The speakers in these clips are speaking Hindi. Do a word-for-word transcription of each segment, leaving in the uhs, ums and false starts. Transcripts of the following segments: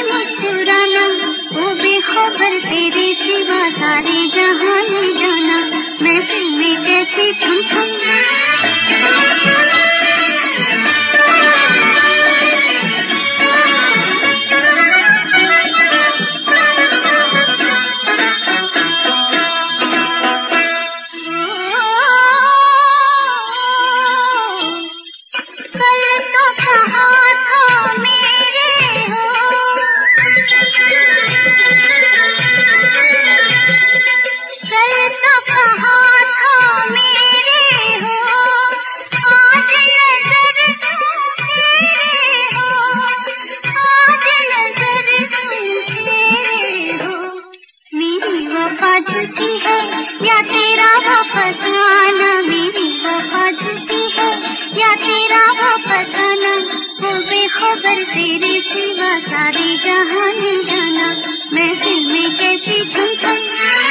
मुस्कुराना, वो बेखबर तेरे सिवा सारे जहां ले जाना, महफिल में कैसी छम छम झूठी है या तेरा वापस आना, मेरी वफा झूठी है या तेरा वापस आना, वो बेखबर तेरे सिवा सारे जहां ले जाना, महफिल में कैसी छम छम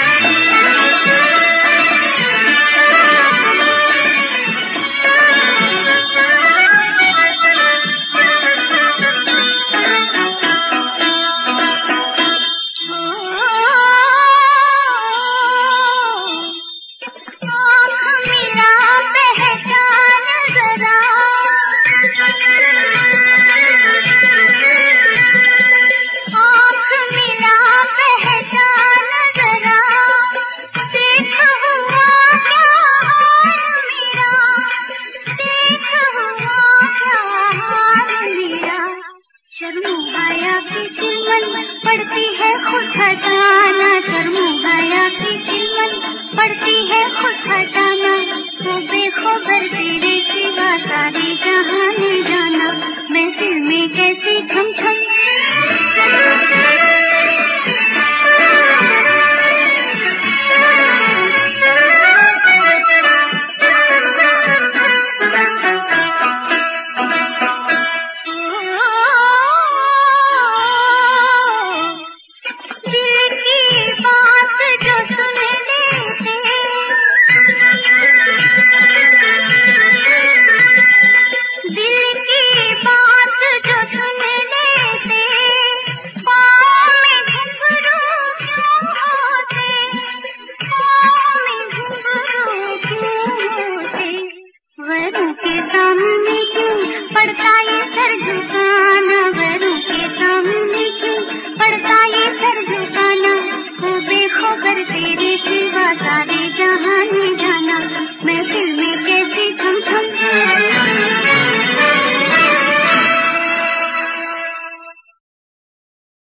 शर्मुहाया की चिलमन पड़ती है खुद हटाना, शर्मुहाया की चिलमन पड़ती है खुद हटाना, वो बेखबर तेरे सिवा सारे जहां ले जाना, महफिल में कैसी छम छम